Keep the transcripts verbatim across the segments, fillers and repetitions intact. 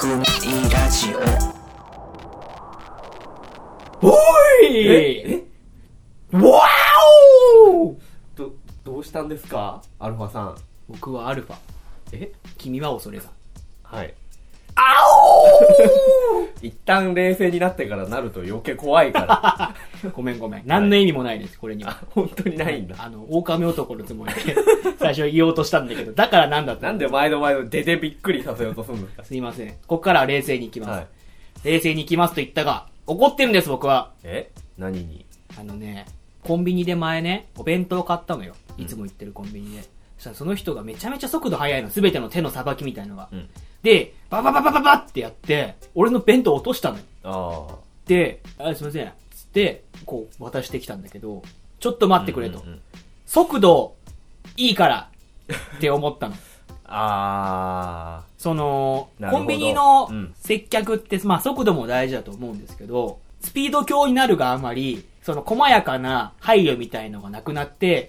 組ラジオ。おいええわおど、どうしたんですかアルファさん。 僕はアルファ。 え君は恐れ山。 はい。 あおー一旦冷静になってからなると余計怖いから。 ごめんごめん。何の意味もないです、これには。 本当にないんだ。 あの、狼男のつもりで、最初言おうとしたんだけど、だからなんだった。 なんで毎度毎度出てびっくりさせようとするんですか。 すいません。ここからは冷静に行きます。 はい、 冷静に行きますと言ったが、怒ってるんです、僕は。 え何に？ あのね、コンビニで前ね、お弁当を買ったのよ。いつも行ってるコンビニで。うん、そしたらその人がめちゃめちゃ速度速いの。すべての手のさばきみたいのが。うん、で、ババババババってやって、俺の弁当落としたのよ。あで、あ、すいません。つって、こう渡してきたんだけど、ちょっと待ってくれと。うんうんうん、速度、いいから、って思ったの。あー。その、コンビニの接客って、うん、まあ速度も大事だと思うんですけど、スピード強になるがあまり、その細やかな配慮みたいのがなくなって、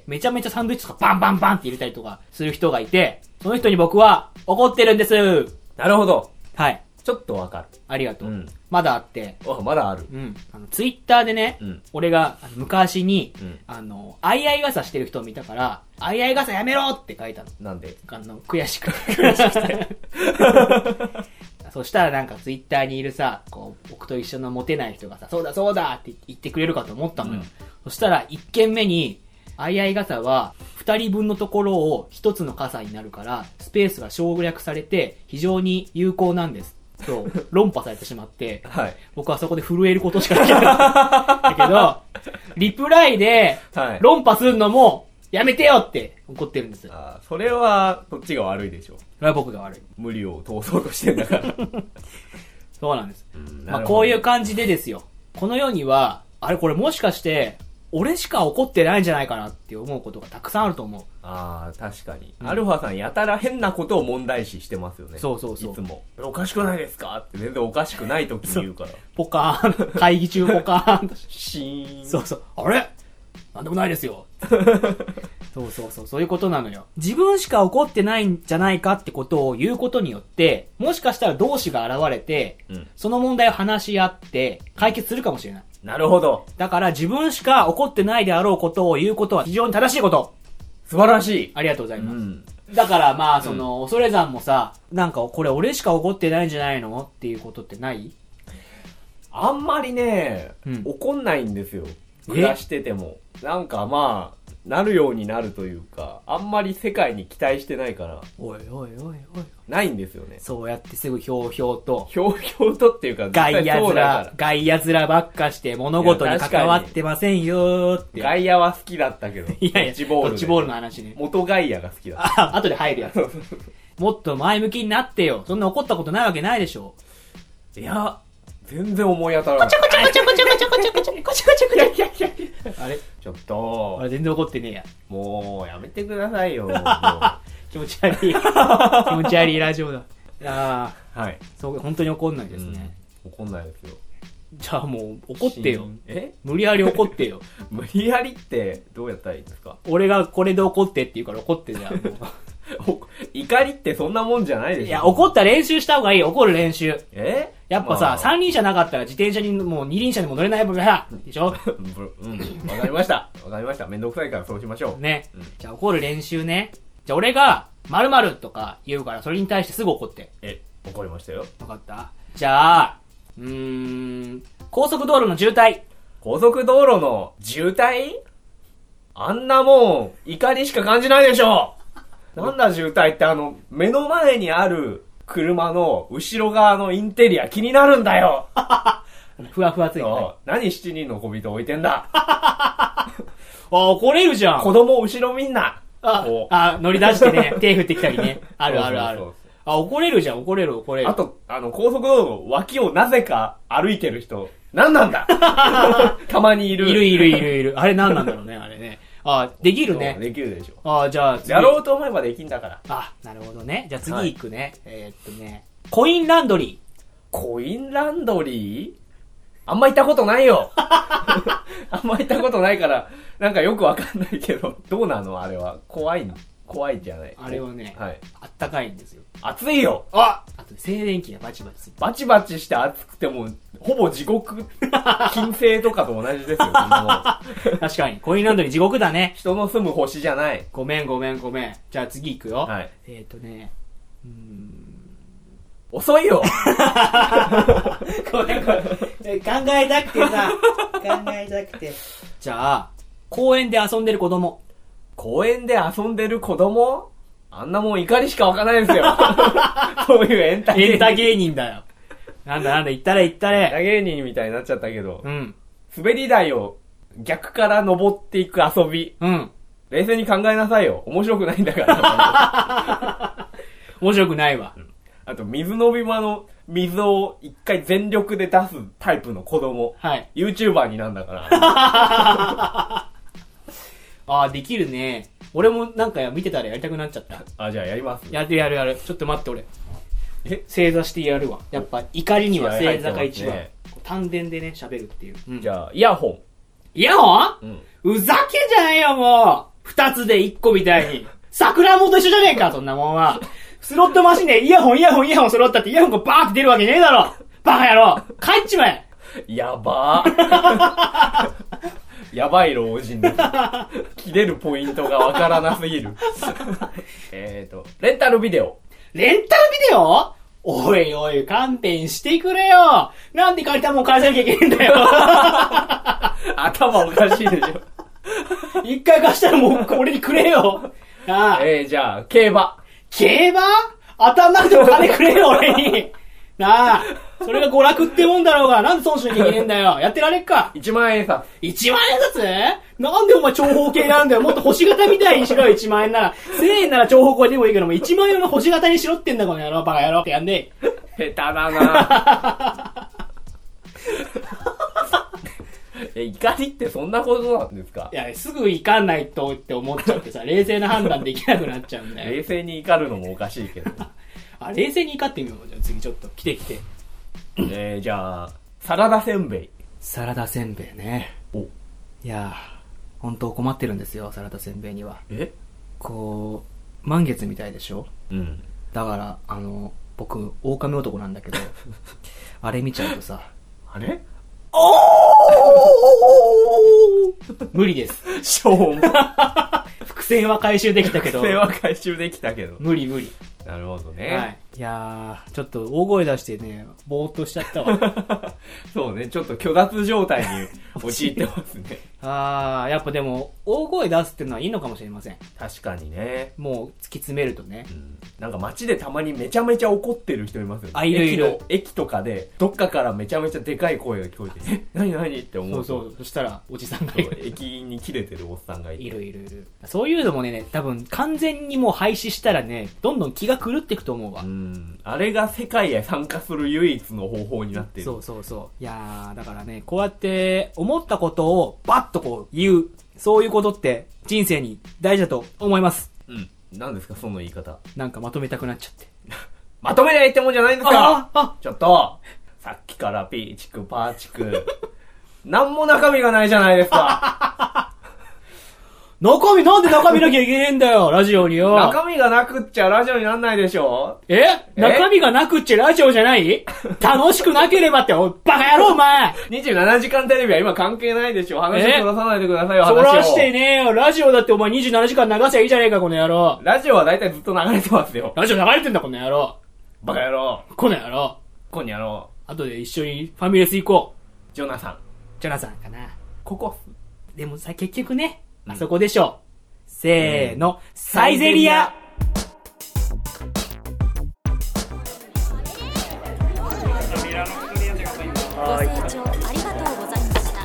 めちゃめちゃサンドイッチとかバンバンバンって入れたりとかする人がいて、その人に僕は怒ってるんです。 なるほど。 はい。 ちょっとわかる。 ありがとう。うん、まだあって。 あ、まだある。 うん。あの、ツイッターでね、うん、俺があの昔に、うん、あの、あいあい傘してる人を見たから、あいあい傘やめろって書いたの。 なんで？ あの、悔しく。悔しくて。そしたらなんかツイッターにいるさ、こう、僕と一緒のモテない人がさ、そうだそうだって言ってくれるかと思ったのよ。うん、そしたら一件目に、あいあい傘は二人分のところを一つの傘になるから、スペースが省略されて非常に有効なんです。と、論破されてしまって、はい、僕はそこで震えることしかできなかった。だけど、リプライで論破するのもやめてよって怒ってるんです。 あ、それはそっちが悪いでしょ。 それは僕が悪い。 無理を通そうとしてんだから。 そうなんです。まあこういう感じでですよ。この世には、あれこれもしかして、俺しか怒ってないんじゃないかなって思うことがたくさんあると思う。 ああ、確かに、うん。アルファさんやたら変なことを問題視してますよね。 そうそうそう。 いつも。おかしくないですかって全然おかしくない時に言うから。 ポカーン。会議中ポカーン。 シーン。 そうそう。あれなんでもないですよ。そうそうそう。そういうことなのよ。自分しか怒ってないんじゃないかってことを言うことによって、もしかしたら同志が現れて、うん、その問題を話し合って解決するかもしれない。 なるほど。 だから自分しか怒ってないであろうことを言うことは非常に正しいこと。 素晴らしい。 ありがとうございます。うん、だからまあ、その、うん、恐れ山もさ、なんかこれ俺しか怒ってないんじゃないのっていうことってない？ あんまりね、うん、怒んないんですよ。暮らしてても。なんかまあ、なるようになるというか、あんまり世界に期待してないから。 おいおいおいおい。 ないんですよね。 そうやってすぐひょうひょうと。 ひょうひょうとっていうか、 外野面、外野面ばっかして物事に関わってませんよーって。 外野は好きだったけど。 いやいや、ドッジボール。ドッジボールの話ね。 元外野が好きだった。 あ、後で入るやつ。もっと前向きになってよ。そんな怒ったことないわけないでしょ。 いや、全然思い当たらない。 こちょこちょこちょこちょこちょこちょこちょこちょこちょこちょこちょこちょこちょこあれちょっと。 あれ全然怒ってねえや。 もう、やめてくださいよ。 気持ち悪い。気持ち悪いラジオだ。ああ。はい。そう、本当に怒んないですね。 うん、怒んないですよ。 じゃあもう、怒ってよ。え無理やり怒ってよ。 無理やりってどうやったらいいんですか？ 俺がこれで怒ってって言うから怒ってじゃん。 怒りってそんなもんじゃないでしょ。 いや、怒った練習した方がいい。怒る練習。 えやっぱさ、まあ、三輪車なかったら自転車にもう二輪車にも乗れない分やでしょうん。わかりました。わかりました。めんどくさいからそうしましょう。 ね。うん、じゃあ怒る練習ね。じゃあ俺が、〇〇とか言うから、それに対してすぐ怒って。 え、怒りましたよ。 わかった。じゃあ、うーん、高速道路の渋滞。 高速道路の渋滞？あんなもん、怒りしか感じないでしょなんだ渋滞ってあの、目の前にある車の後ろ側のインテリア気になるんだよふわふわついてね。 何七人の小人置いてんだあ、怒れるじゃん。 子供後ろみんな。 あ、あ乗り出してね、手振ってきたりね。あるあるある。そうそうそうあ、怒れるじゃん、怒れる怒れる。 あと、あの、高速道路脇をなぜか歩いてる人、何なんだたまにいる。 いるいるいるいる。あれ何なんだろうね、あれね。あ、できるね。 できるでしょ。 あ、じゃあやろうと思えばできんだから。 あ、なるほどね。じゃあ次行くね。はい、えー、っとね、コインランドリー。 コインランドリーあんま行ったことないよあんま行ったことないから、なんかよくわかんないけど、どうなのあれは。怖いの怖いじゃない。 あれはね、はい、あったかいんですよ。 暑いよ。 あ、 あと静電気がバチバチする。 バチバチして暑くても、ほぼ地獄、金星とかと同じですよ、そんなもん。 確かに。コインランドリー地獄だね。 人の住む星じゃない。 ごめんごめんごめん。じゃあ次行くよ。 はい。 えっ、ー、とね、うーん。 遅いよごめんごめん。考えたくてさ、考えたくて。じゃあ、公園で遊んでる子供。 公園で遊んでる子供？あんなもん怒りしか湧かないですよ。そういうエンタ芸人。 エンタ芸人だよ。なんだなんだ、言ったれ言ったれ。 エンタ芸人みたいになっちゃったけど。 うん。 滑り台を逆から登っていく遊び。 うん。 冷静に考えなさいよ。面白くないんだから。 面白くないわ。 あと、水飲み場の水を一回全力で出すタイプの子供。 はい。 YouTuber になんだから。 ああ、できるね。俺もなんか見てたらやりたくなっちゃった。 あ、じゃあやります。 やってやるやる。ちょっと待って俺。 え正座してやるわ。やっぱ怒りには正座が一番。丹田でね、喋るっていう。 うん、じゃあ、イヤホン。 イヤホン？ うん。 ふざけんじゃないよ、もう。二つで一個みたいに。桜もと一緒じゃねえか、そんなもんは。スロットマシンでイヤホン、イヤホン、イヤホン揃ったってイヤホンがバーって出るわけねえだろ。バカ野郎。帰っちまえ。 やばー。やばい老人です。切れるポイントがわからなすぎる。えーと、レンタルビデオ。 レンタルビデオ？おいおい、勘弁してくれよ。なんで借りたもん返さなきゃいけないんだよ。 頭おかしいでしょ。 一回貸したらもう俺にくれよ。 ああ。えー、じゃあ、競馬。 競馬？頭なくても金くれよ、俺に。なあ。それが娯楽ってもんだろうが、なんで損しなきゃいけねえんだよ。やってられっか。 いちまんえん札。 いちまんえん札？なんでお前長方形なんだよ。もっと星型みたいにしろよ、いちまんえんなら。せんえんなら長方形でもいいけども、いちまんえんの星型にしろってんだ、この野郎。バカ野郎ってやんねえ。下手だなえ、怒りってそんなことなんですか？ いや、すぐ怒んないとって思っちゃってさ、冷静な判断できなくなっちゃうんだよ。 冷静に怒るのもおかしいけど。 あ、冷静に怒ってみよう。じゃあ次ちょっと来て来て。 えー、じゃあ、サラダせんべい。 サラダせんべいね。 お。 いやー、本当困ってるんですよ、サラダせんべいには。 え？ こう、満月みたいでしょ？ うん。 だから、あの、僕、狼男なんだけど、あれ見ちゃうとさ、 あれ？ おー無理です。 しょうも。 伏線は回収できたけど。 伏線は回収できたけど。 無理無理。 なるほどね。 はい。いやー、ちょっと大声出してね、ぼーっとしちゃったわ。 そうね、ちょっと虚脱状態に陥ってますね。 あー、やっぱでも、大声出すっていうのはいいのかもしれません。 確かにね。 もう突き詰めるとね。 うん、なんか街でたまにめちゃめちゃ怒ってる人いますよね。 あ、いるいる。 駅の、駅とかで、どっかからめちゃめちゃでかい声が聞こえて、え、なになにって思うと。 そうそう。そしたら、おじさんがいる。 駅に切れてるおっさんがいて。 いるいるいる。そういうのもね、多分完全にもう廃止したらね、どんどん気が狂っていくと思うわ。 うん。あれが世界へ参加する唯一の方法になってる。 そうそうそう。いやー、だからね、こうやって思ったことをバッとこう言う。そういうことって人生に大事だと思います。 うん。何ですか、その言い方。 なんかまとめたくなっちゃって。 まとめりゃいいってもんじゃないんですか？ ああちょっと、さっきからピーチクパーチク。なんも中身がないじゃないですか。 中身なんで中身なきゃいけねえんだよ、ラジオによ。 中身がなくっちゃラジオになんないでしょ？ ええ中身がなくっちゃラジオじゃない？楽しくなければって、おい、バカ野郎お前！ にじゅうななじかんテレビは今関係ないでしょ？話そらさないでくださいよ、話を。 そらしてねえよ。ラジオだってお前にじゅうななじかん流せばいいじゃねえか、この野郎。 ラジオはだいたいずっと流れてますよ。 ラジオ流れてんだ、この野郎。 バカ野郎。 この野郎。 この野郎。 後で一緒にファミレス行こう。ジョナサン。 ジョナサンかな。 ココス。 でもさ、結局ね、うん、あそこでしょ。せーの、サイゼリア。 ご清聴ありがとうございました。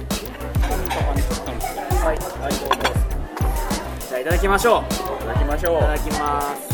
はい、はい、じゃあいただきましょう。 いただきましょう。 いただきます。